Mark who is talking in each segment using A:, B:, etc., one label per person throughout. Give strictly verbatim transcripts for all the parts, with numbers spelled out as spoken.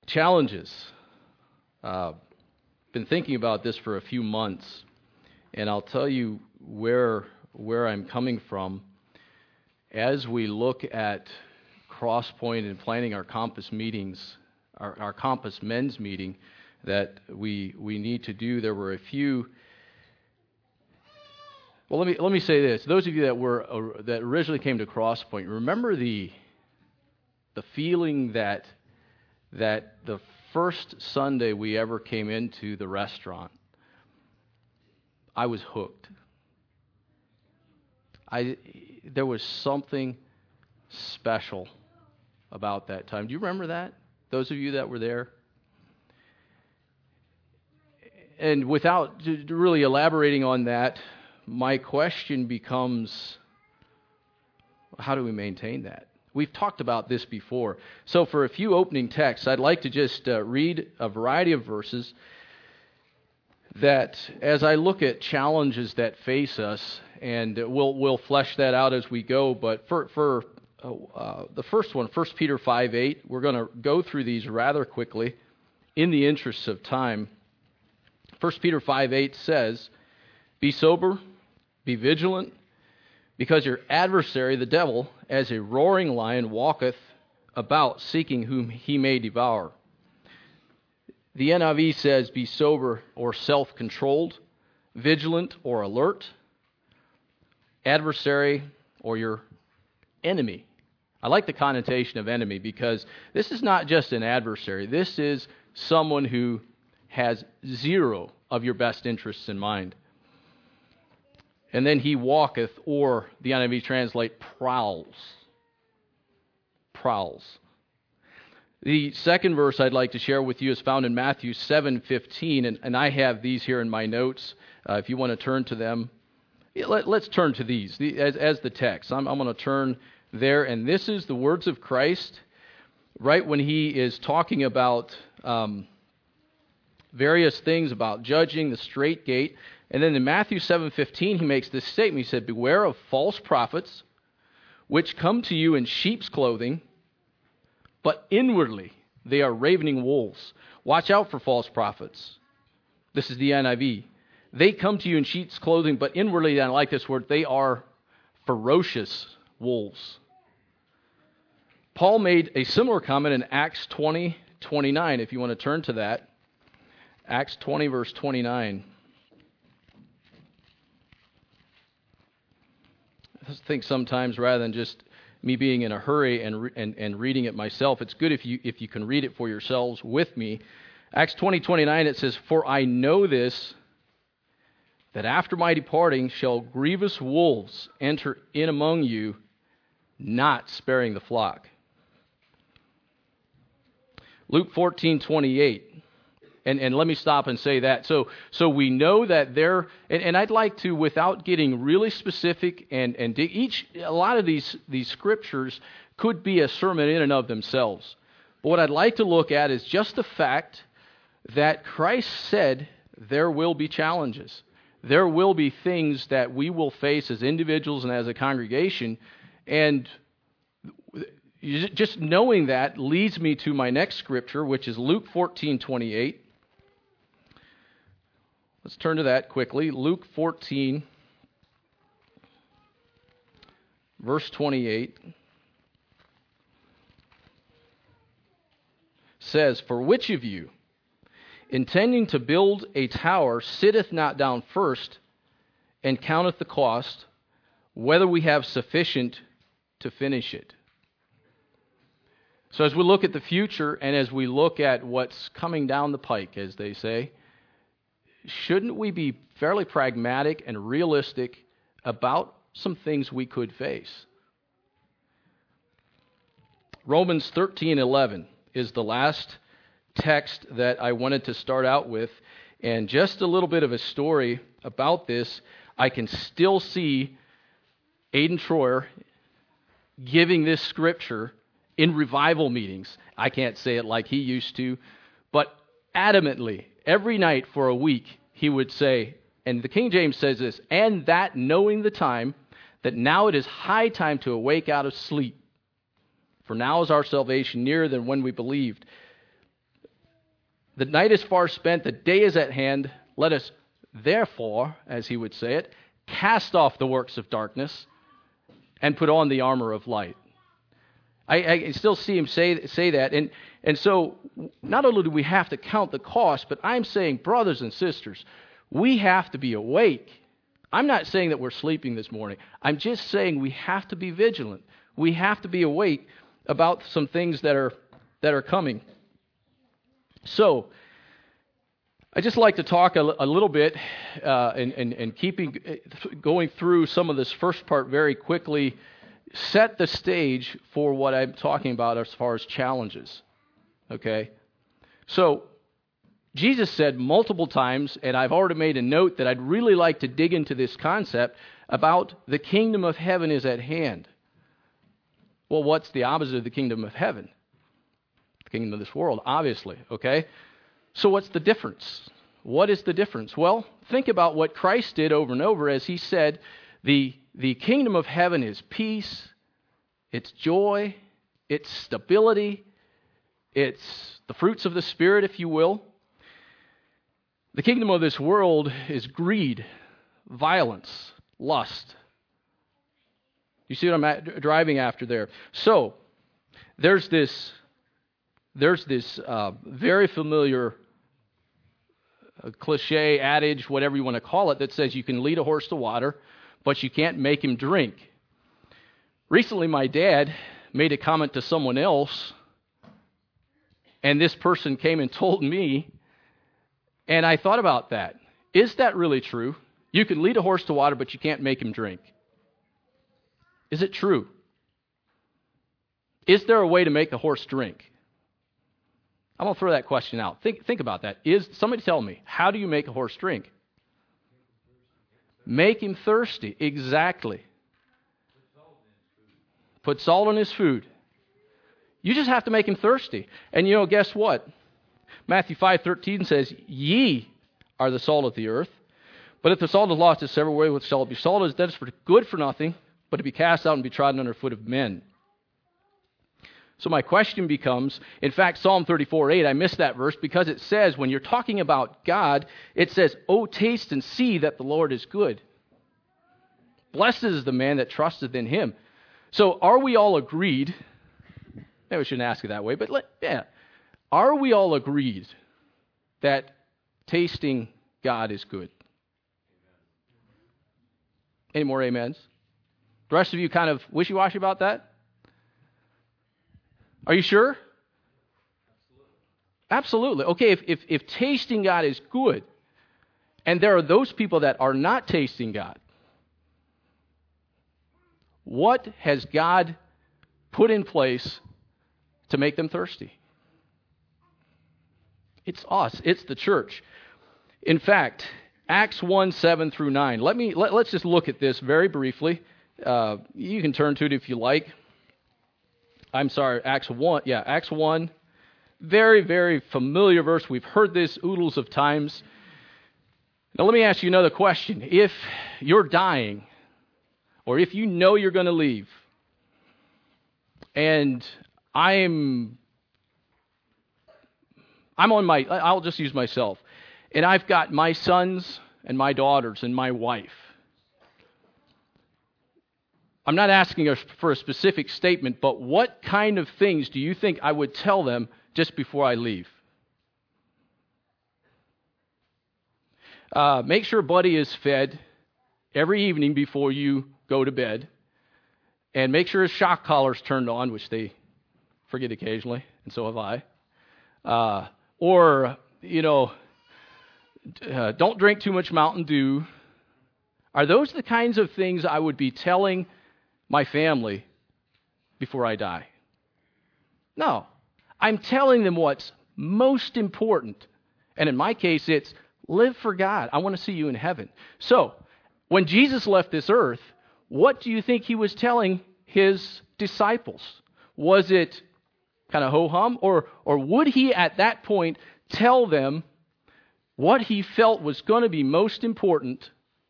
A: Challenges. Uh, been thinking about this for a few months, and I'll tell you where where I'm coming from. As we look at Crosspoint and planning our Compass meetings, our, our Compass men's meeting that we we need to do, there were a few. Well, let me let me say this: those of you that were uh, that originally came to Crosspoint, remember the the feeling that that the first Sunday we ever came into the restaurant, I was hooked. I there was something special about that time. Do you remember that? Those of you that were there? And without really elaborating on that, my question becomes, how do we maintain that? We've talked about this before. So for a few opening texts, I'd like to just uh, read a variety of verses that, as I look at challenges that face us, and we'll we'll flesh that out as we go, but for, for uh, the first one, First Peter five eight, we're going to go through these rather quickly in the interests of time. First Peter five eight says, "Be sober, be vigilant, because your adversary, the devil, as a roaring lion, walketh about, seeking whom he may devour." The N I V says, "Be sober," or self-controlled, "vigilant," or alert, "adversary," or your enemy. I like the connotation of enemy because this is not just an adversary. This is someone who has zero of your best interests in mind. And then he walketh, or the N I V translate, prowls. Prowls. The second verse I'd like to share with you is found in Matthew seven fifteen, and, and I have these here in my notes. Uh, if you want to turn to them, yeah, let, let's turn to these the, as, as the text. I'm, I'm going to turn there, and this is the words of Christ, right when he is talking about um, various things about judging the straight gate. And then in Matthew seven fifteen, he makes this statement. He said, "Beware of false prophets, which come to you in sheep's clothing, but inwardly they are ravening wolves. Watch out for false prophets." This is the N I V. "They come to you in sheep's clothing, but inwardly," and I like this word, "they are ferocious wolves." Paul made a similar comment in Acts twenty twenty-nine, if you want to turn to that. Acts twenty, verse twenty-nine. I think sometimes, rather than just me being in a hurry and, re- and and reading it myself, it's good if you if you can read it for yourselves with me. Acts twenty twenty-nine, it says, "For I know this, that after my departing shall grievous wolves enter in among you, not sparing the flock." Luke fourteen twenty-eight. And, and let me stop and say that. So so we know that there, and, and I'd like to, without getting really specific, and, and each, a lot of these, these scriptures could be a sermon in and of themselves. But what I'd like to look at is just the fact that Christ said there will be challenges. There will be things that we will face as individuals and as a congregation. And just knowing that leads me to my next scripture, which is Luke fourteen twenty-eight. Let's turn to that quickly. Luke fourteen, verse twenty-eight, says, "For which of you, intending to build a tower, sitteth not down first, and counteth the cost, whether we have sufficient to finish it?" So as we look at the future, and as we look at what's coming down the pike, as they say, shouldn't we be fairly pragmatic and realistic about some things we could face? Romans thirteen eleven is the last text that I wanted to start out with, and just a little bit of a story about this. I can still see Aidan Troyer giving this scripture in revival meetings. I can't say it like he used to, but adamantly, every night for a week, he would say, and the King James says this, "And that knowing the time, that now it is high time to awake out of sleep. For now is our salvation nearer than when we believed." The night is far spent, the day is at hand. Let us therefore, as he would say it, cast off the works of darkness and put on the armor of light. I, I still see him say say that. And, and so not only do we have to count the cost, but I'm saying, brothers and sisters, we have to be awake. I'm not saying that we're sleeping this morning. I'm just saying we have to be vigilant. We have to be awake about some things that are that are coming. So, I just like to talk a, a little bit uh, and, and, and keeping going through some of this first part very quickly, set the stage for what I'm talking about as far as challenges. Okay? So, Jesus said multiple times, and I've already made a note that I'd really like to dig into this concept about the kingdom of heaven is at hand. Well, what's the opposite of the kingdom of heaven? The kingdom of this world, obviously, okay? So what's the difference? What is the difference? Well, think about what Christ did over and over as he said, the, the kingdom of heaven is peace, it's joy, it's stability, it's the fruits of the Spirit, if you will. The kingdom of this world is greed, violence, lust. You see what I'm at, driving after there? So, there's this, there's this uh, very familiar uh, cliche, adage, whatever you want to call it, that says you can lead a horse to water, but you can't make him drink. Recently, my dad made a comment to someone else, and this person came and told me, and I thought about that. Is that really true? You can lead a horse to water, but you can't make him drink. Is it true? Is there a way to make a horse drink? I'm going to throw that question out. Think, think about that. Is somebody tell me, how do you make a horse drink? Make him thirsty. Exactly. Put salt in his food. You just have to make him thirsty. And you know, guess what? Matthew five thirteen says, ye are the salt of the earth. But if the salt is lost, it's every way with salt be. Salt is that is for good for nothing, but to be cast out and be trodden under foot of men. So my question becomes, in fact, Psalm thirty-four eight, I missed that verse because it says, when you're talking about God, it says, oh, taste and see that the Lord is good. Blessed is the man that trusteth in him. So are we all agreed? Maybe we shouldn't ask it that way, but let, yeah. Are we all agreed that tasting God is good? Any more amens? The rest of you kind of wishy-washy about that? Are you sure? Absolutely. Okay, if, if, if tasting God is good, and there are those people that are not tasting God, what has God put in place to make them thirsty? It's us. It's the church. In fact, Acts one, seven through nine. Let me, let, let's just look at this very briefly. Uh, you can turn to it if you like. I'm sorry, Acts one. Yeah, Acts one. Very, very familiar verse. We've heard this oodles of times. Now let me ask you another question. If you're dying, or if you know you're going to leave, and I'm I'm on my, I'll just use myself, and I've got my sons and my daughters and my wife. I'm not asking for a specific statement, but what kind of things do you think I would tell them just before I leave? Uh, make sure Buddy is fed every evening before you go to bed, and make sure his shock collar's turned on, which they forget occasionally, and so have I. Uh, or, you know, uh, don't drink too much Mountain Dew. Are those the kinds of things I would be telling my family before I die? No. I'm telling them what's most important. And in my case, it's live for God. I want to see you in heaven. So, when Jesus left this earth, what do you think he was telling his disciples? Was it kind of ho-hum? Or, or would he at that point tell them what he felt was going to be most important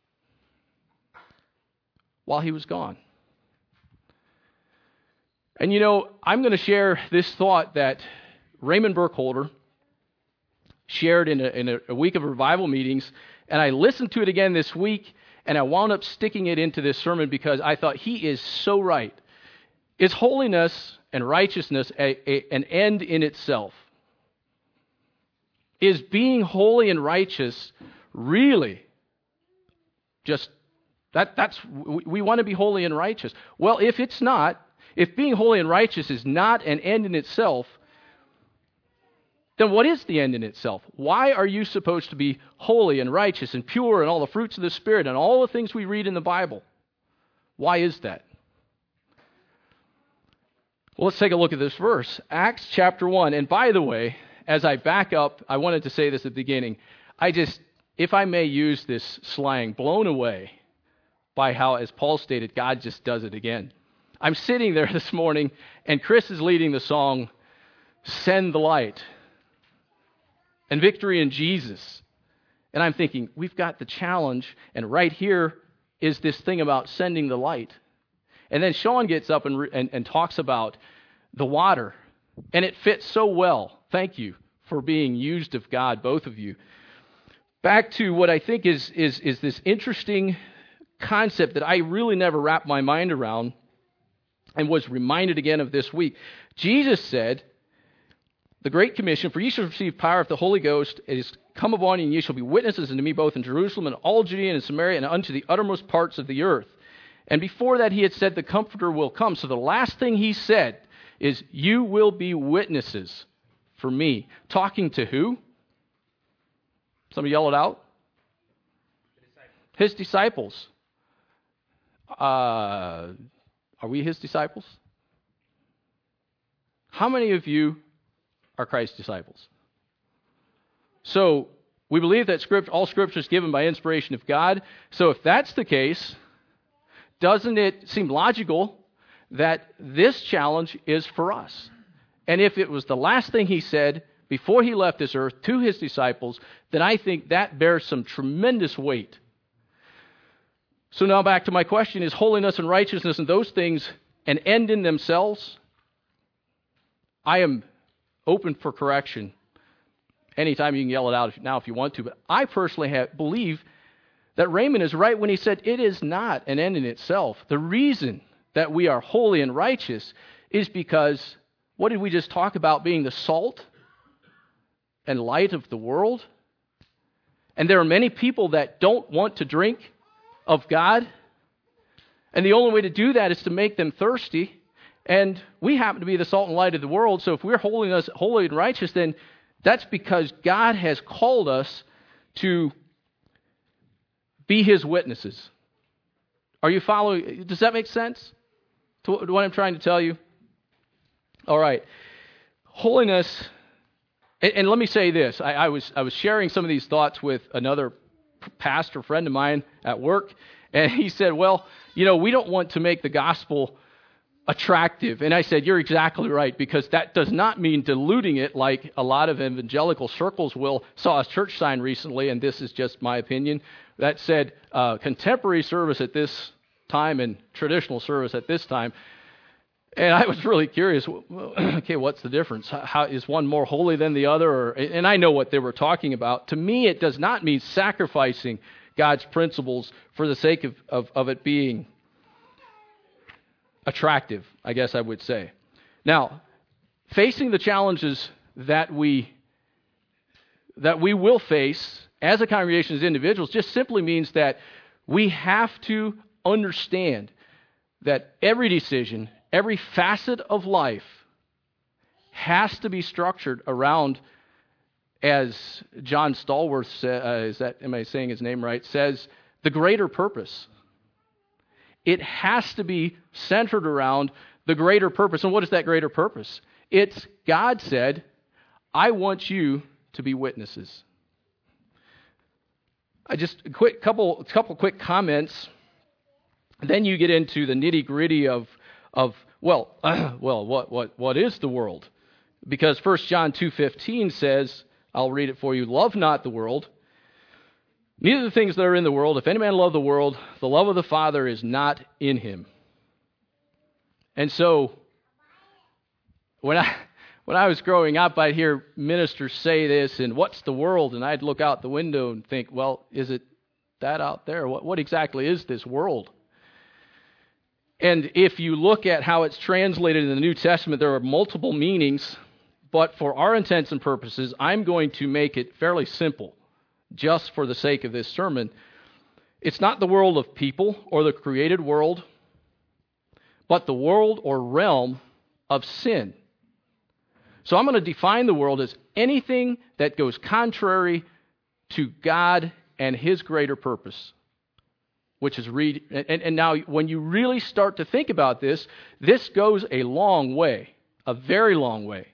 A: while he was gone? And you know, I'm going to share this thought that Raymond Burkholder, shared in a, in a, a week of revival meetings, and I listened to it again this week, and I wound up sticking it into this sermon because I thought he is so right. Is holiness and righteousness a, a, an end in itself? Is being holy and righteous really just, that? that's, we, we want to be holy and righteous. Well, if it's not, if being holy and righteous is not an end in itself, then what is the end in itself? Why are you supposed to be holy and righteous and pure and all the fruits of the Spirit and all the things we read in the Bible? Why is that? Well, let's take a look at this verse, Acts chapter one. And by the way, as I back up, I wanted to say this at the beginning. I just, if I may use this slang, blown away by how, as Paul stated, God just does it again. I'm sitting there this morning, and Chris is leading the song, Send the Light, and Victory in Jesus. And I'm thinking, we've got the challenge, and right here is this thing about sending the light. And then Sean gets up and, and, and talks about the water, and it fits so well. Thank you for being used of God, both of you. Back to what I think is, is, is this interesting concept that I really never wrapped my mind around and was reminded again of this week. Jesus said, the Great Commission, for ye shall receive power of the Holy Ghost, it is come upon you, and ye shall be witnesses unto me both in Jerusalem and all Judea and Samaria and unto the uttermost parts of the earth. And before that he had said the Comforter will come. So the last thing he said is, you will be witnesses for me. Talking to who? Somebody yell it out. His disciples. Uh, are we his disciples? How many of you are Christ's disciples? So we believe that script, all Scripture is given by inspiration of God. So if that's the case, doesn't it seem logical that this challenge is for us? And if it was the last thing he said before he left this earth to his disciples, then I think that bears some tremendous weight. So now back to my question, is holiness and righteousness and those things an end in themselves? I am open for correction. Anytime you can yell it out now if you want to, but I personally have, believe that Raymond is right when he said it is not an end in itself. The reason that we are holy and righteous is because, what did we just talk about, being the salt and light of the world? And there are many people that don't want to drink of God, and the only way to do that is to make them thirsty. And we happen to be the salt and light of the world, so if we're holiness, holy and righteous, then that's because God has called us to be His witnesses. Are you following? Does that make sense to what I'm trying to tell you? All right. Holiness, and, and let me say this. I, I was I was sharing some of these thoughts with another pastor friend of mine at work, and he said, well, you know, we don't want to make the gospel attractive. And I said, you're exactly right, because that does not mean diluting it like a lot of evangelical circles will. Saw a church sign recently, and this is just my opinion, that said uh, contemporary service at this time and traditional service at this time. And I was really curious, okay, what's the difference? How, is one more holy than the other? Or, and I know what they were talking about. To me, it does not mean sacrificing God's principles for the sake of, of, of it being attractive, I guess I would say. Now, facing the challenges that we that we will face as a congregation, as individuals, just simply means that we have to understand that every decision, every facet of life has to be structured around, as John Stallworth says, uh, is that, am I saying his name right, says, the greater purpose. It has to be centered around the greater purpose. And what is that greater purpose? It's, God said, I want you to be witnesses. I just, a quick couple, couple quick comments. Then you get into the nitty-gritty of, of well, uh, well, what, what, what is the world? Because First John two fifteen says, I'll read it for you, love not the world, neither the things that are in the world. If any man love the world, the love of the Father is not in him. And so, when I when I was growing up, I'd hear ministers say this, and what's the world? And I'd look out the window and think, well, is it that out there? What, what exactly is this world? And if you look at how it's translated in the New Testament, there are multiple meanings, but for our intents and purposes, I'm going to make it fairly simple, just for the sake of this sermon. It's not the world of people or the created world, but the world or realm of sin. So I'm going to define the world as anything that goes contrary to God and His greater purpose, which is read. And, and now when you really start to think about this, this goes a long way, a very long way.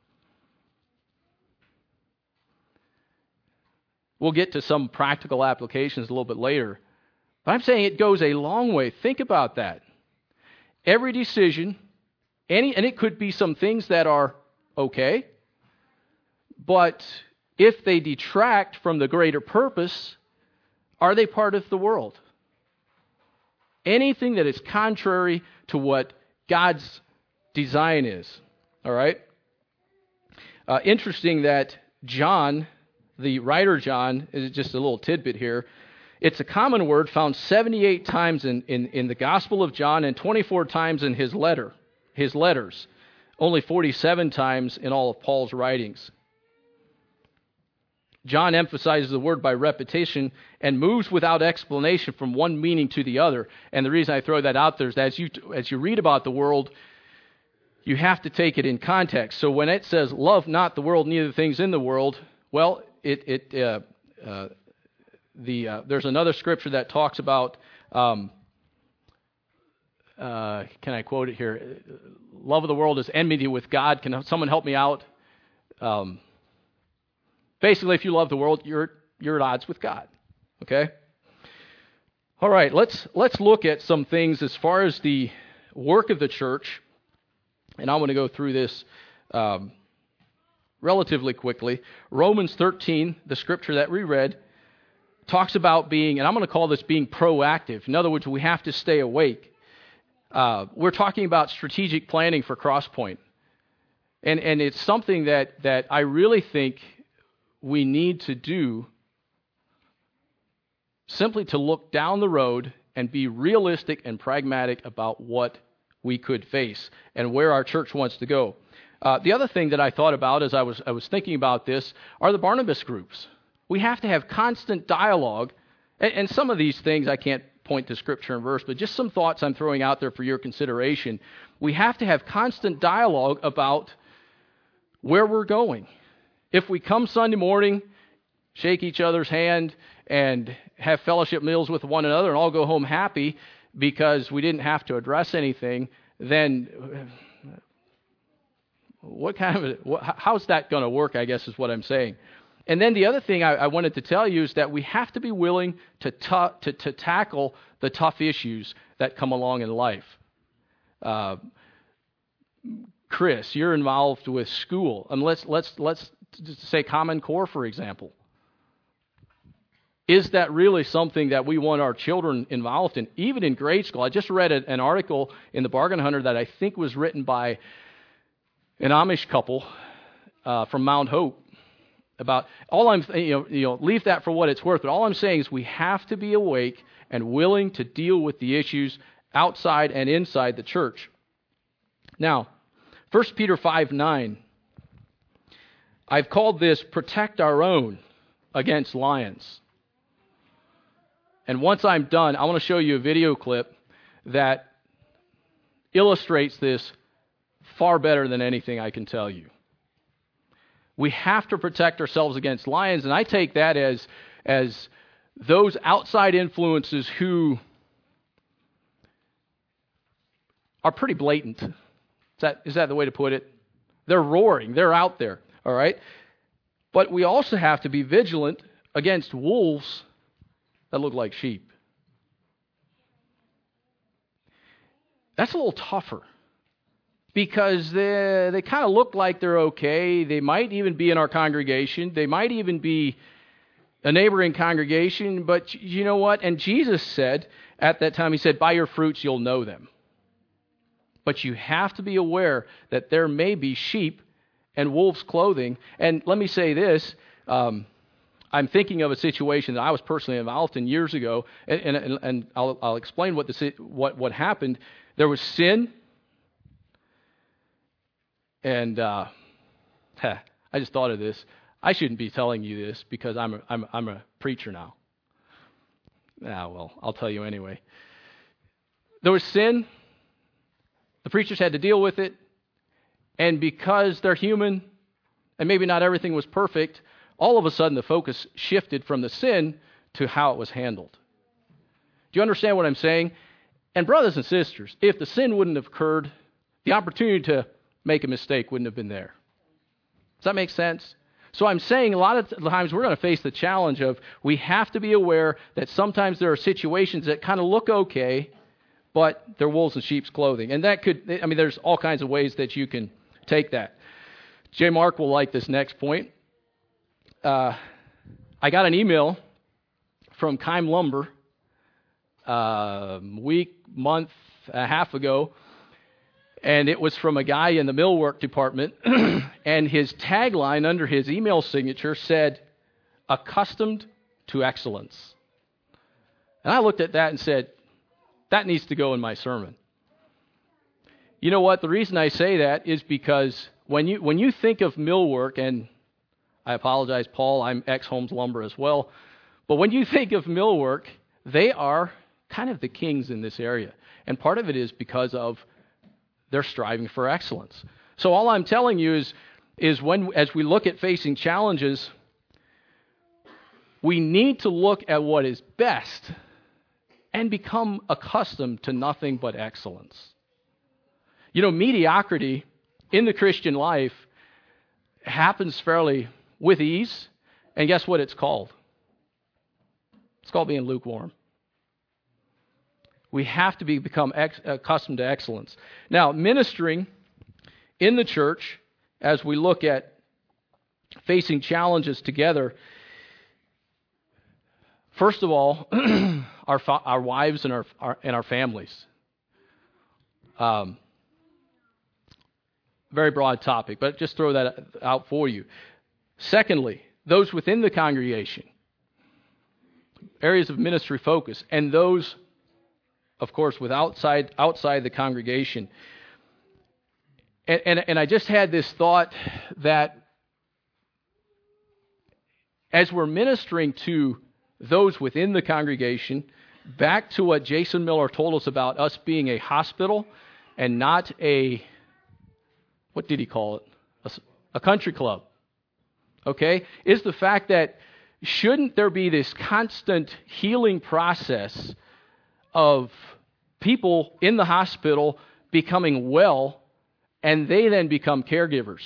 A: We'll get to some practical applications a little bit later. But I'm saying it goes a long way. Think about that. Every decision, any, and it could be some things that are okay, but if they detract from the greater purpose, are they part of the world? Anything that is contrary to what God's design is. All right? Uh, interesting that John, the writer John, is just a little tidbit here. It's a common word found seventy-eight times in, in, in the Gospel of John and twenty-four times in his letter, his letters. Only forty-seven times in all of Paul's writings. John emphasizes the word by repetition and moves without explanation from one meaning to the other. And the reason I throw that out there is that as you, as you read about the world, you have to take it in context. So when it says, love not the world, neither the things in the world, well, it, it uh, uh, the uh, there's another scripture that talks about, um, uh, can I quote it here? Love of the world is enmity with God. Can someone help me out? Um, basically, if you love the world, you're you're at odds with God. Okay? All right, let's let's look at some things as far as the work of the church, and I want to go through this um, relatively quickly. Romans thirteen, the scripture that we read, talks about being, and I'm going to call this being proactive. In other words, we have to stay awake. Uh, we're talking about strategic planning for Crosspoint. And and it's something that, that I really think we need to do, simply to look down the road and be realistic and pragmatic about what we could face and where our church wants to go. Uh, the other thing that I thought about as I was I was thinking about this are the Barnabas groups. We have to have constant dialogue, and, and some of these things I can't point to scripture and verse, but just some thoughts I'm throwing out there for your consideration. We have to have constant dialogue about where we're going. If we come Sunday morning, shake each other's hand, and have fellowship meals with one another, and all go home happy because we didn't have to address anything, then what kind of a, how's that going to work, I guess is what I'm saying. And then the other thing I, I wanted to tell you is that we have to be willing to, tu- to, to tackle the tough issues that come along in life. Uh, Chris, you're involved with school, and let's let's let's say Common Core, for example. Is that really something that we want our children involved in, even in grade school? I just read a, an article in the Bargain Hunter that I think was written by an Amish couple uh, from Mount Hope. About all I'm, you know, you know, leave that for what it's worth. But all I'm saying is we have to be awake and willing to deal with the issues outside and inside the church. Now, First Peter five nine. I've called this "Protect Our Own Against Lions." And once I'm done, I want to show you a video clip that illustrates this far better than anything I can tell you. We have to protect ourselves against lions, and I take that as, as those outside influences who are pretty blatant. Is that, is that the way to put it? They're roaring. They're out there, all right? But we also have to be vigilant against wolves that look like sheep. That's a little tougher, because they, they kind of look like they're okay. They might even be in our congregation. They might even be a neighboring congregation. But you know what? And Jesus said at that time, He said, by your fruits you'll know them. But you have to be aware that there may be sheep and wolf's clothing. And let me say this, um, I'm thinking of a situation that I was personally involved in years ago, and, and, and I'll, I'll explain what, the, what, what happened. There was sin, and uh, I just thought of this. I shouldn't be telling you this because I'm a, I'm, I'm a preacher now. Ah, well, I'll tell you anyway. There was sin. The preachers had to deal with it. And because they're human, and maybe not everything was perfect, all of a sudden the focus shifted from the sin to how it was handled. Do you understand what I'm saying? And brothers and sisters, if the sin wouldn't have occurred, the opportunity to make a mistake wouldn't have been there. Does that make sense? So I'm saying a lot of times we're going to face the challenge of we have to be aware that sometimes there are situations that kind of look okay, but they're wolves in sheep's clothing. And that could, I mean, there's all kinds of ways that you can take that. J. Mark will like this next point. Uh, I got an email from Keim Lumber a uh, week, month, a half ago, and it was from a guy in the millwork department, and his tagline under his email signature said, "Accustomed to excellence." And I looked at that and said, that needs to go in my sermon. You know what? The reason I say that is because when you when you think of millwork, and I apologize, Paul, I'm ex-Holmes Lumber as well, but when you think of millwork, they are kind of the kings in this area. And part of it is because of they're striving for excellence. So all I'm telling you is, is when as we look at facing challenges, we need to look at what is best and become accustomed to nothing but excellence. You know, mediocrity in the Christian life happens fairly with ease, and guess what it's called? It's called being lukewarm. We have to be become ex- accustomed to excellence. Now, ministering in the church, as we look at facing challenges together, first of all, our fa- our wives and our, our and our families. Um, very broad topic, but just throw that out for you. Secondly, those within the congregation, areas of ministry focus, and those, of course, with outside outside the congregation. And, and, and I just had this thought that as we're ministering to those within the congregation, back to what Jason Miller told us about us being a hospital and not a, what did he call it? A, a country club. Okay? Is the fact that shouldn't there be this constant healing process of people in the hospital becoming well, and they then become caregivers,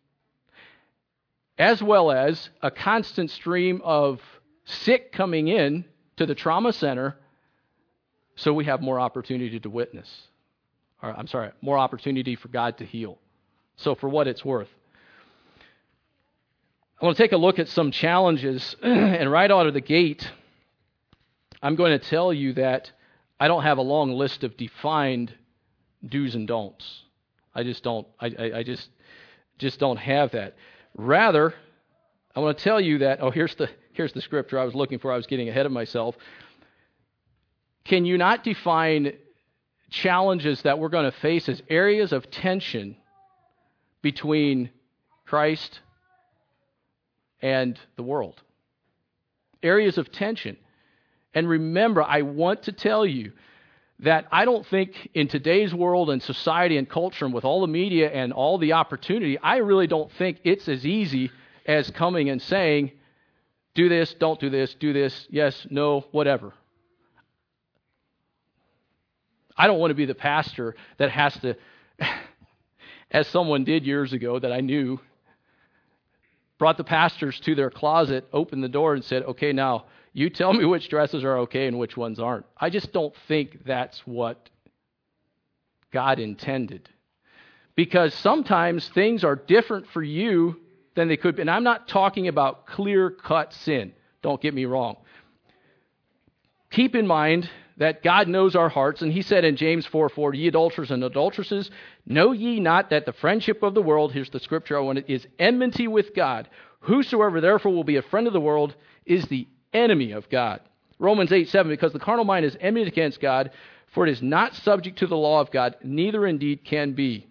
A: as well as a constant stream of sick coming in to the trauma center, so we have more opportunity to witness. Or, I'm sorry, more opportunity for God to heal. So for what it's worth. I want to take a look at some challenges, and right out of the gate, I'm going to tell you that I don't have a long list of defined do's and don'ts. I just don't. I, I, I just just don't have that. Rather, I want to tell you that. Oh, here's the here's the scripture I was looking for. I was getting ahead of myself. Can you not define challenges that we're going to face as areas of tension between Christ and the world? Areas of tension. And remember, I want to tell you that I don't think in today's world and society and culture and with all the media and all the opportunity, I really don't think it's as easy as coming and saying, do this, don't do this, do this, yes, no, whatever. I don't want to be the pastor that has to, as someone did years ago that I knew, brought the pastors to their closet, opened the door and said, okay, now, you tell me which dresses are okay and which ones aren't. I just don't think that's what God intended. Because sometimes things are different for you than they could be. And I'm not talking about clear-cut sin. Don't get me wrong. Keep in mind that God knows our hearts. And he said in James four four, ye adulterers and adulteresses, know ye not that the friendship of the world, here's the scripture I wanted, is enmity with God. Whosoever therefore will be a friend of the world is the enemy of God. Romans eight seven, because the carnal mind is enmity against God, for it is not subject to the law of God, neither indeed can be.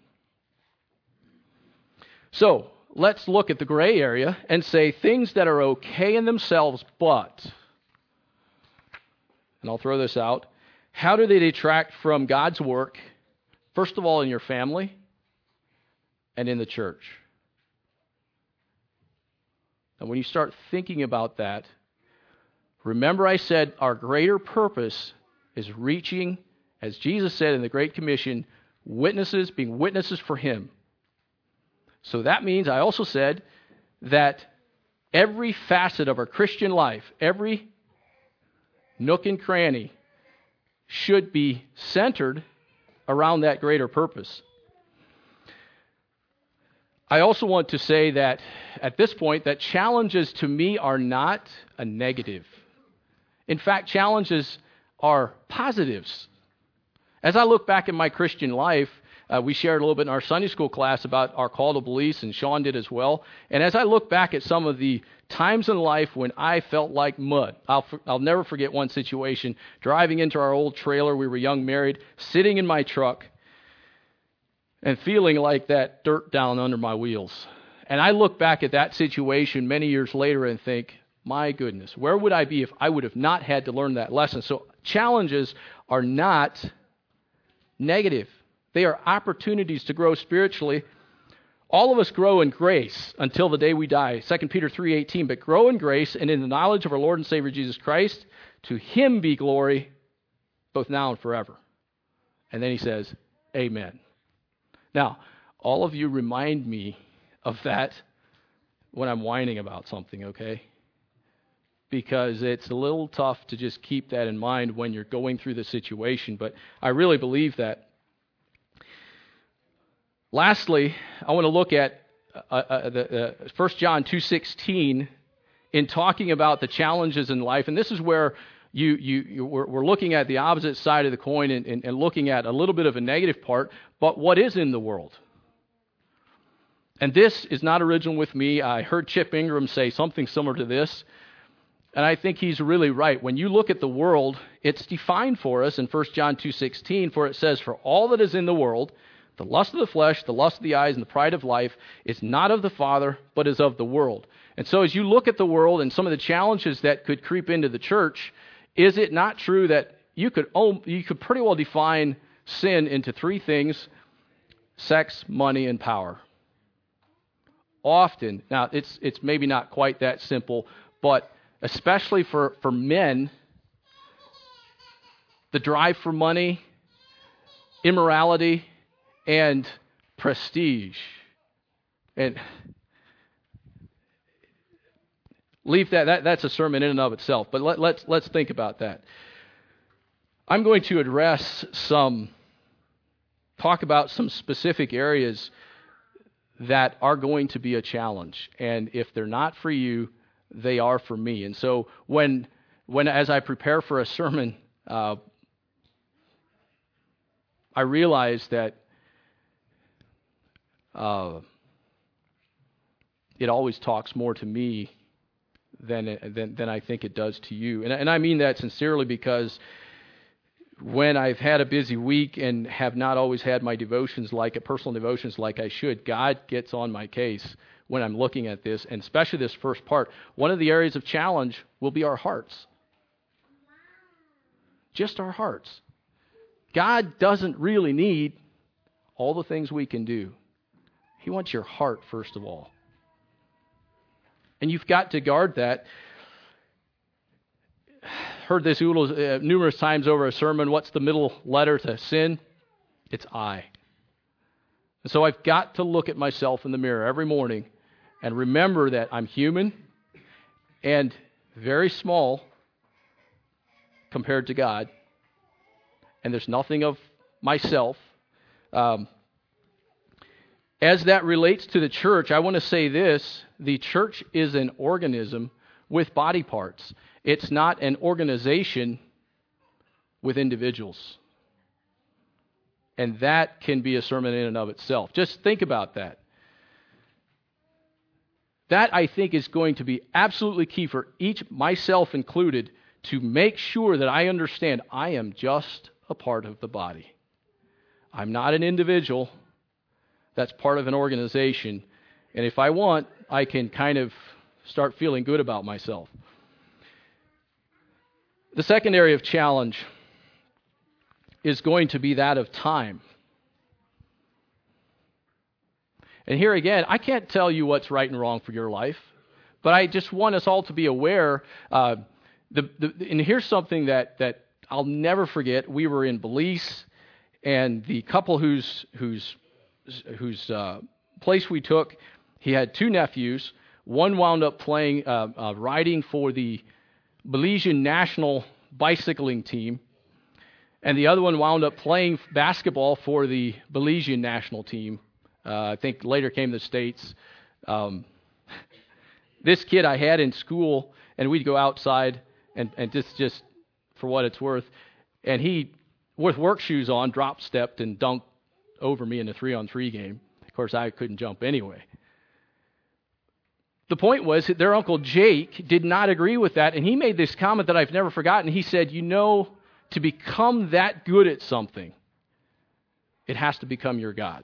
A: So, let's look at the gray area and say things that are okay in themselves, but, and I'll throw this out, how do they detract from God's work, first of all in your family and in the church? And when you start thinking about that, remember I said our greater purpose is reaching, as Jesus said in the Great Commission, witnesses, being witnesses for Him. So that means, I also said, that every facet of our Christian life, every nook and cranny, should be centered around that greater purpose. I also want to say that, at this point, that challenges to me are not a negative. In fact, challenges are positives. As I look back in my Christian life, Uh, we shared a little bit in our Sunday school class about our call to beliefs, and Sean did as well. And as I look back at some of the times in life when I felt like mud, I'll, I'll never forget one situation, driving into our old trailer, we were young married, sitting in my truck, and feeling like that dirt down under my wheels. And I look back at that situation many years later and think, my goodness, where would I be if I would have not had to learn that lesson? So challenges are not negative. They are opportunities to grow spiritually. All of us grow in grace until the day we die. Second Peter three eighteen, but grow in grace and in the knowledge of our Lord and Savior Jesus Christ. To Him be glory, both now and forever. And then he says, amen. Now, all of you remind me of that when I'm whining about something, okay? Because it's a little tough to just keep that in mind when you're going through the situation. But I really believe that. Lastly, I want to look at uh, uh, the, uh, First John two sixteen in talking about the challenges in life. And this is where you, you, you we're, we're looking at the opposite side of the coin and, and, and looking at a little bit of a negative part, but what is in the world? And this is not original with me. I heard Chip Ingram say something similar to this, and I think he's really right. When you look at the world, it's defined for us in First John two sixteen, for it says, for all that is in the world, the lust of the flesh, the lust of the eyes, and the pride of life is not of the Father, but is of the world. And so as you look at the world and some of the challenges that could creep into the church, is it not true that you could you could pretty well define sin into three things: sex, money, and power? Often, now it's it's maybe not quite that simple, but especially for, for men, the drive for money, immorality, and prestige. And leave that, that that's a sermon in and of itself, but let, let's let's think about that. I'm going to address some, talk about some specific areas that are going to be a challenge. And if they're not for you, they are for me. And so when, when as I prepare for a sermon, uh, I realize that uh, it always talks more to me than, than than I think it does to you. And, and I mean that sincerely, because when I've had a busy week and have not always had my devotions like it, personal devotions like I should, God gets on my case when I'm looking at this, and especially this first part. One of the areas of challenge will be our hearts. Just our hearts. God doesn't really need all the things we can do. He wants your heart, first of all. And you've got to guard that. Heard this uh, numerous times over a sermon. What's the middle letter to sin? It's I. And so I've got to look at myself in the mirror every morning and remember that I'm human and very small compared to God. And there's nothing of myself. Um, as that relates to the church, I want to say this. The church is an organism with body parts. It's not an organization with individuals. And that can be a sermon in and of itself. Just think about that. That, I think, is going to be absolutely key for each, myself included, to make sure that I understand I am just a part of the body. I'm not an individual that's part of an organization. And if I want, I can kind of start feeling good about myself. The second area of challenge is going to be that of time. And here again, I can't tell you what's right and wrong for your life, but I just want us all to be aware. Uh, the, the, and here's something that, that I'll never forget. We were in Belize, and the couple whose whose whose uh, place we took, he had two nephews. One wound up playing uh, uh, riding for the Belizean national bicycling team, and the other one wound up playing basketball for the Belizean national team. Uh, I think later came the States. Um, this kid I had in school, and we'd go outside, and, and just, just for what it's worth, and he, with work shoes on, drop stepped and dunked over me in a three-on-three game. Of course, I couldn't jump anyway. The point was that their Uncle Jake did not agree with that, and he made this comment that I've never forgotten. He said, you know, to become that good at something, it has to become your God.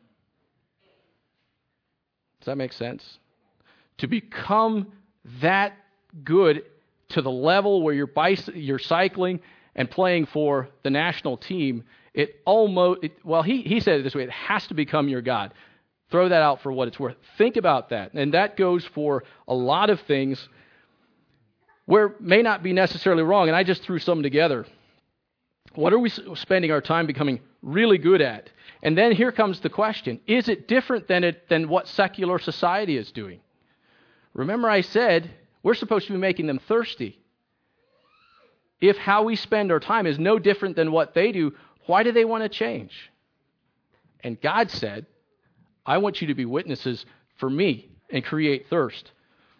A: Does that make sense? To become that good to the level where you're, bicy- you're cycling and playing for the national team, it almost, it, well, he, he said it this way, it has to become your God. Throw that out for what it's worth. Think about that. And that goes for a lot of things where it may not be necessarily wrong. And I just threw some together. What are we spending our time becoming really good at? And then here comes the question. Is it different than it than what secular society is doing? Remember I said we're supposed to be making them thirsty. If how we spend our time is no different than what they do, why do they want to change? And God said, I want you to be witnesses for me and create thirst.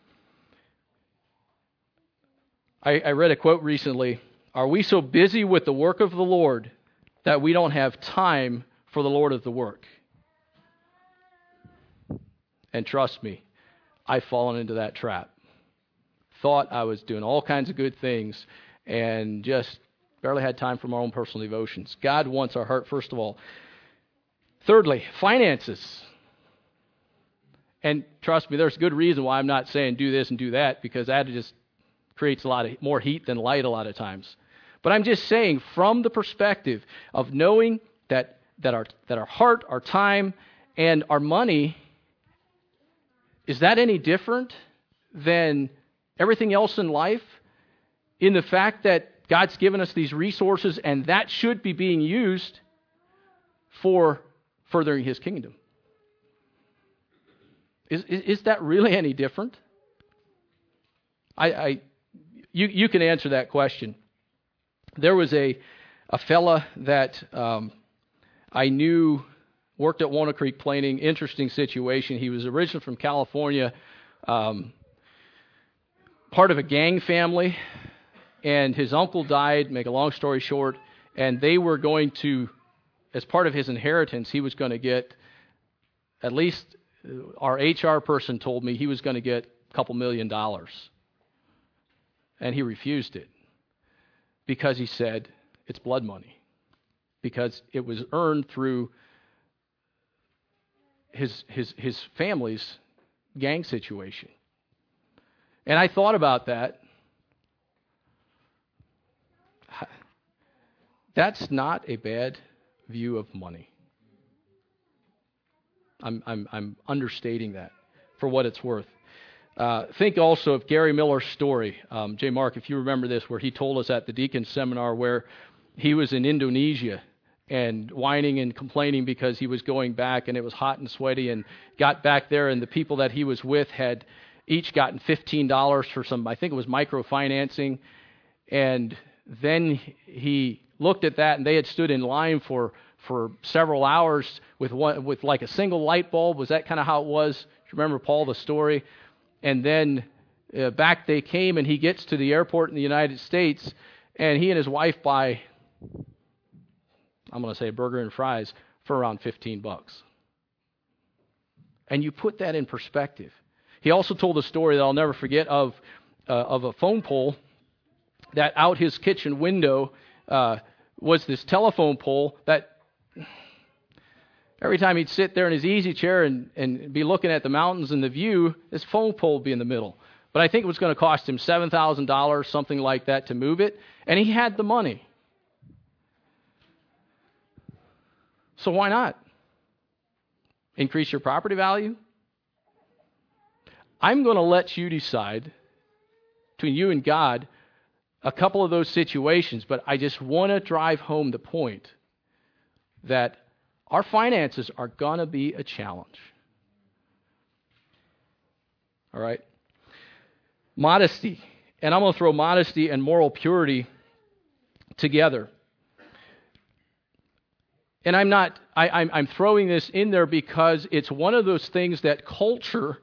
A: I, I read a quote recently. Are we so busy with the work of the Lord that we don't have time for the Lord of the work? And trust me, I've fallen into that trap. Thought I was doing all kinds of good things and just barely had time for my own personal devotions. God wants our heart, first of all. Thirdly, finances. And trust me, there's a good reason why I'm not saying do this and do that, because that just creates a lot of more heat than light a lot of times. But I'm just saying from the perspective of knowing that that our that our heart, our time, and our money, is that any different than everything else in life? In the fact that God's given us these resources and that should be being used for furthering His kingdom. Is, is, is that really any different? I, I you, you can answer that question. There was a, a fella that um, I knew worked at Walnut Creek Planing. Interesting situation. He was originally from California, um, part of a gang family, and his uncle died, make a long story short, and they were going to, as part of his inheritance, he was going to get, at least our H R person told me, he was going to get a couple million dollars. And he refused it because he said it's blood money, because it was earned through his his his family's gang situation. And I thought about that. That's not a bad view of money. I'm I'm I'm understating that for what it's worth. Uh, think also of Gary Miller's story. Um, J. Mark, if you remember this, where he told us at the Deacon Seminar where he was in Indonesia and whining and complaining because he was going back and it was hot and sweaty, and got back there and the people that he was with had each gotten fifteen dollars for some, I think it was microfinancing. And then he looked at that and they had stood in line for, for several hours with one, with like a single light bulb. Was that kind of how it was? Do you remember, Paul, the story? And then uh, back they came, and he gets to the airport in the United States, and he and his wife buy I'm going to say a burger and fries for around fifteen bucks. And you put that in perspective. He also told a story that I'll never forget of uh, of a phone pole that out his kitchen window uh, was this telephone pole that every time he'd sit there in his easy chair and, and be looking at the mountains and the view, this phone pole would be in the middle. But I think it was going to cost him seven thousand dollars, something like that, to move it. And he had the money. So why not? Increase your property value? I'm going to let you decide between you and God a couple of those situations, but I just want to drive home the point that our finances are going to be a challenge. All right? Modesty. And I'm going to throw modesty and moral purity together. And I'm not, I, I'm, I'm throwing this in there because it's one of those things that culture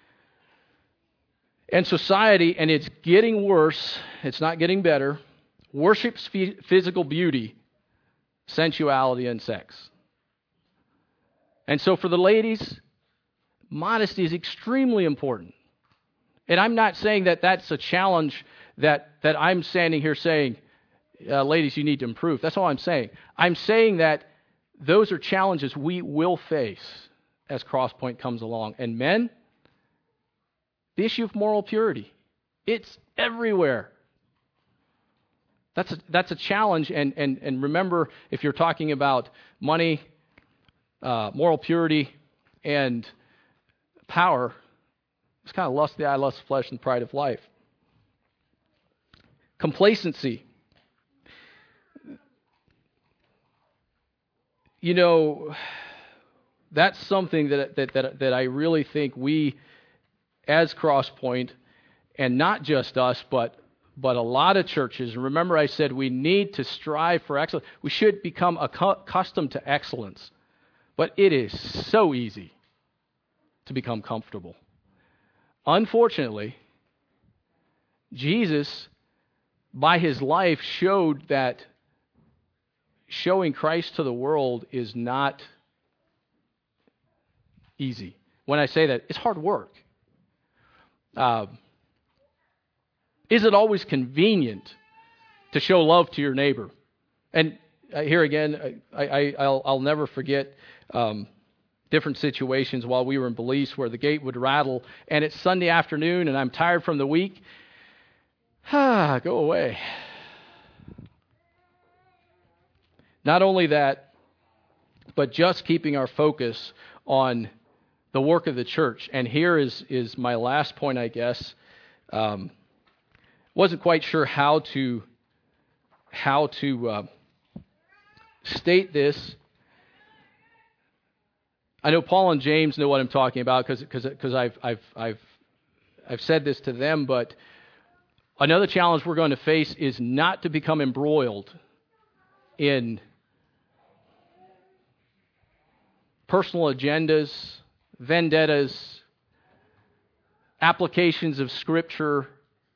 A: and society, and it's getting worse, it's not getting better, worships f- physical beauty, sensuality, and sex. And so for the ladies, modesty is extremely important. And I'm not saying that that's a challenge that, that I'm standing here saying, uh, ladies, you need to improve. That's all I'm saying. I'm saying that those are challenges we will face as Crosspoint comes along. And men, the issue of moral purity, it's everywhere. That's a, that's a challenge. And, and, and remember, if you're talking about money, uh, moral purity, and power, it's kind of lust of the eye, lust of the flesh, and pride of life. Complacency. You know, that's something that that that, that I really think we, as Crosspoint, and not just us, but but a lot of churches, and remember I said we need to strive for excellence. We should become accustomed to excellence. But it is so easy to become comfortable. Unfortunately, Jesus, by his life, showed that showing Christ to the world is not easy. When I say that, it's hard work. Uh, is it always convenient to show love to your neighbor? And uh, here again, I, I, I'll, I'll never forget um, different situations while we were in Belize where the gate would rattle, and it's Sunday afternoon, and I'm tired from the week. Ah, go away. Not only that, but just keeping our focus on the work of the church. And here is, is my last point, I guess. Um, wasn't quite sure how to how to uh, state this. I know Paul and James know what I'm talking about because because because I've I've I've I've said this to them. But another challenge we're going to face is not to become embroiled in personal agendas, vendettas, applications of Scripture,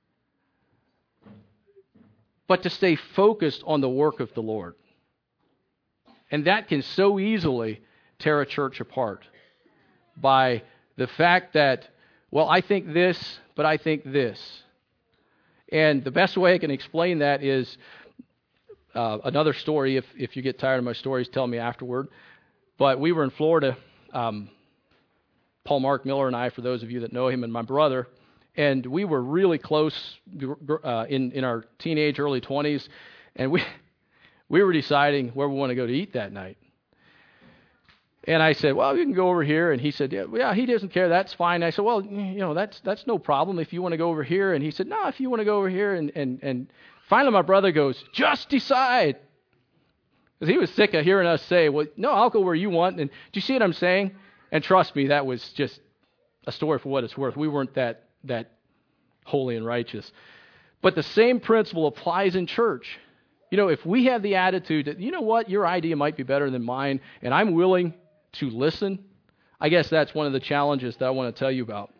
A: but to stay focused on the work of the Lord. And that can so easily tear a church apart by the fact that, well, I think this, but I think this. And the best way I can explain that is uh, another story. If, if you get tired of my stories, tell me afterward. But we were in Florida, um, Paul Mark Miller and I, for those of you that know him, and my brother, and we were really close uh, in, in our teenage, early twenties, and we we were deciding where we want to go to eat that night. And I said, well, you can go over here. And he said, yeah, yeah, he doesn't care. That's fine. I said, well, you know, that's that's no problem if you want to go over here. And he said, no, if you want to go over here. And, and, and finally my brother goes, just decide. Because he was sick of hearing us say, well, no, I'll go where you want. And do you see what I'm saying? And trust me, that was just a story for what it's worth. We weren't that that holy and righteous. But the same principle applies in church. You know, if we have the attitude that, you know what, your idea might be better than mine, and I'm willing to listen, I guess that's one of the challenges that I want to tell you about.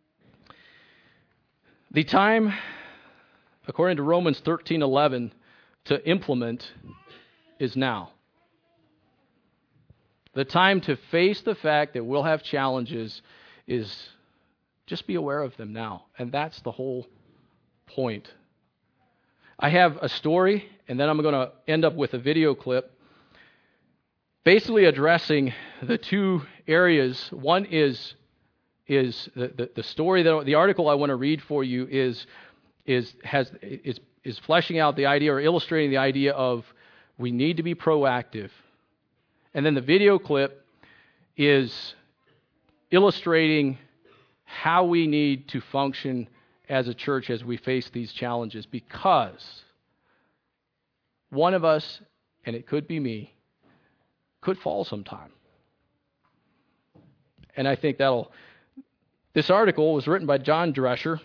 A: The time, according to Romans thirteen eleven, to implement is now. The time to face the fact that we'll have challenges is just be aware of them now. And that's the whole point. I have a story, and then I'm going to end up with a video clip basically addressing the two areas. One is is the, the, the story that the article I want to read for you is is has is is fleshing out the idea or illustrating the idea of we need to be proactive. And then the video clip is illustrating how we need to function as a church as we face these challenges, because one of us, and it could be me, could fall sometime. And I think that'll... This article was written by John Drescher,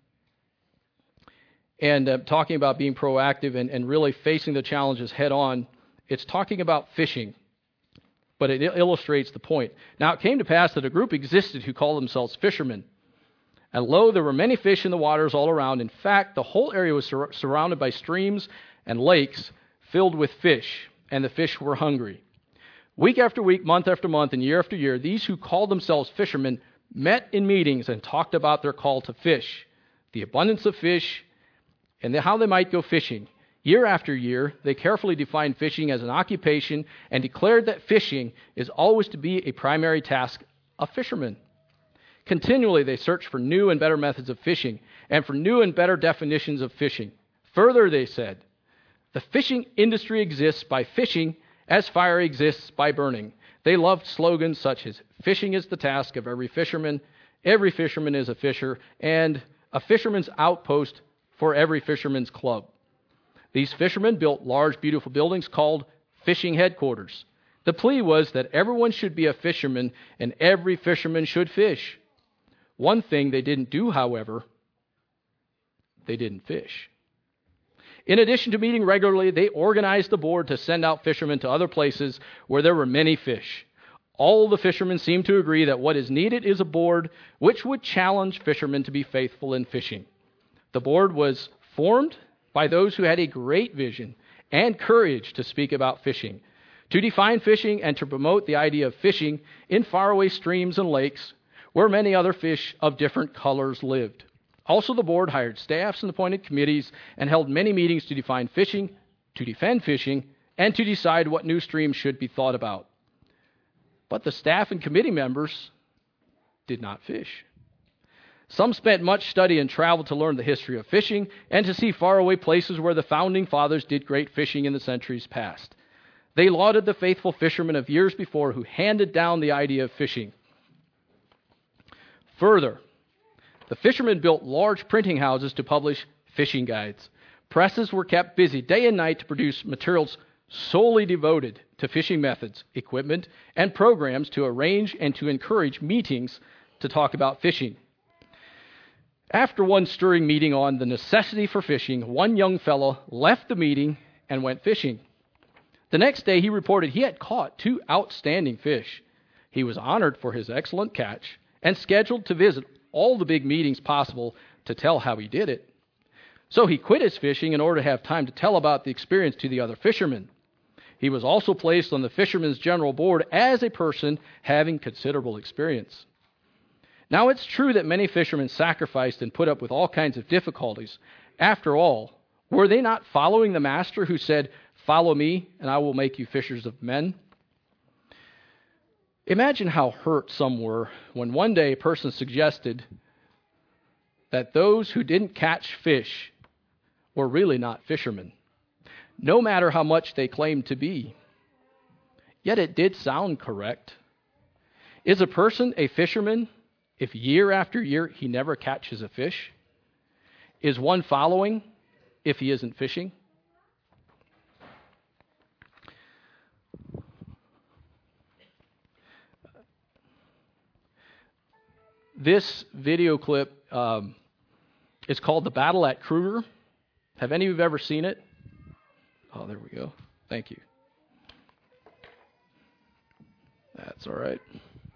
A: and uh, talking about being proactive and, and really facing the challenges head on. It's talking about fishing, but it illustrates the point. Now it came to pass that a group existed who called themselves fishermen. And lo, there were many fish in the waters all around. In fact, the whole area was sur- surrounded by streams and lakes filled with fish, and the fish were hungry. Week after week, month after month, and year after year, these who called themselves fishermen met in meetings and talked about their call to fish, the abundance of fish, and how they might go fishing. Year after year, they carefully defined fishing as an occupation and declared that fishing is always to be a primary task of fishermen. Continually, they searched for new and better methods of fishing and for new and better definitions of fishing. Further, they said, the fishing industry exists by fishing as fire exists by burning. They loved slogans such as, fishing is the task of every fisherman, every fisherman is a fisher, and a fisherman's outpost for every fisherman's club. These fishermen built large, beautiful buildings called fishing headquarters. The plea was that everyone should be a fisherman and every fisherman should fish. One thing they didn't do, however, they didn't fish. In addition to meeting regularly, they organized a board to send out fishermen to other places where there were many fish. All the fishermen seemed to agree that what is needed is a board which would challenge fishermen to be faithful in fishing. The board was formed by those who had a great vision and courage to speak about fishing, to define fishing and to promote the idea of fishing in faraway streams and lakes where many other fish of different colors lived. Also, the board hired staffs and appointed committees and held many meetings to define fishing, to defend fishing, and to decide what new streams should be thought about. But the staff and committee members did not fish. Some spent much study and travel to learn the history of fishing and to see faraway places where the founding fathers did great fishing in the centuries past. They lauded the faithful fishermen of years before who handed down the idea of fishing. Further, the fishermen built large printing houses to publish fishing guides. Presses were kept busy day and night to produce materials solely devoted to fishing methods, equipment, and programs to arrange and to encourage meetings to talk about fishing. After one stirring meeting on the necessity for fishing, one young fellow left the meeting and went fishing. The next day he reported he had caught two outstanding fish. He was honored for his excellent catch and scheduled to visit all the big meetings possible to tell how he did it. So he quit his fishing in order to have time to tell about the experience to the other fishermen. He was also placed on the Fishermen's General Board as a person having considerable experience. Now, it's true that many fishermen sacrificed and put up with all kinds of difficulties. After all, were they not following the master who said, "Follow me, and I will make you fishers of men"? Imagine how hurt some were when one day a person suggested that those who didn't catch fish were really not fishermen, no matter how much they claimed to be. Yet it did sound correct. Is a person a fisherman if year after year he never catches a fish? Is one following if he isn't fishing? This video clip um, is called The Battle at Kruger. Have any of you ever seen it? Oh, there we go. Thank you. That's all right.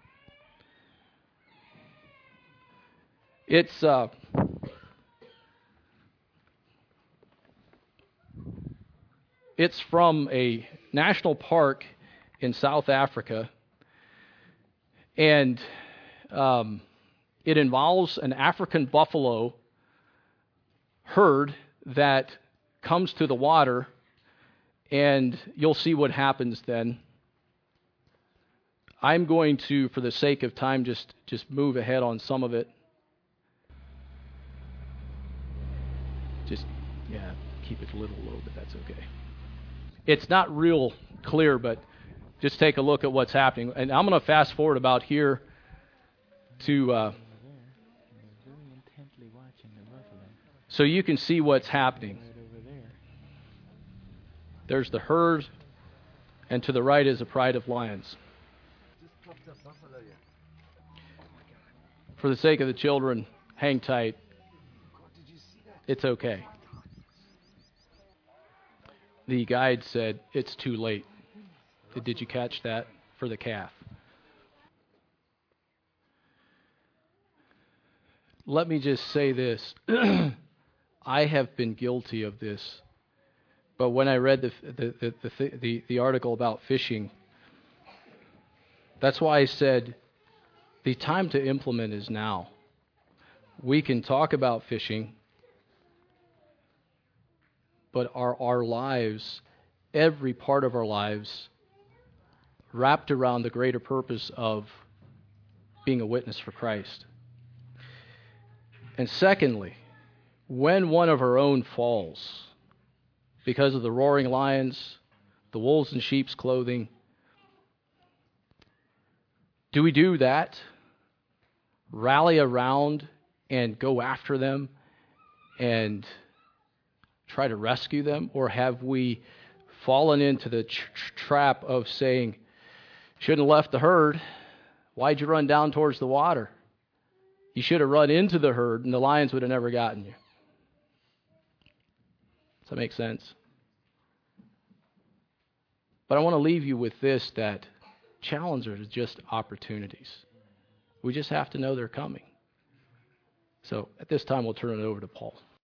A: It's uh, It's from a national park in South Africa, and um, it involves an African buffalo herd that comes to the water, and you'll see what happens then. I'm going to, for the sake of time, just, just move ahead on some of it. Just, yeah, keep it little a little bit, that's okay. It's not real clear, but just take a look at what's happening. And I'm going to fast forward about here to, uh, so you can see what's happening. There's the herd, and to the right is a pride of lions. For the sake of the children, hang tight. It's okay. The guide said, it's too late. Did you catch that? For the calf. Let me just say this. I have been guilty of this. But when I read the the, the, the, the, the article about fishing, that's why I said the time to implement is now. We can talk about fishing, but our, our lives, every part of our lives, wrapped around the greater purpose of being a witness for Christ. And secondly, when one of our own falls, because of the roaring lions, the wolves in sheep's clothing, do we do that? Rally around and go after them and try to rescue them? Or have we fallen into the tr- trap of saying, shouldn't have left the herd. Why'd you run down towards the water? You should have run into the herd and the lions would have never gotten you. Does that make sense? But I want to leave you with this, that challenges are just opportunities. We just have to know they're coming. So at this time, we'll turn it over to Paul.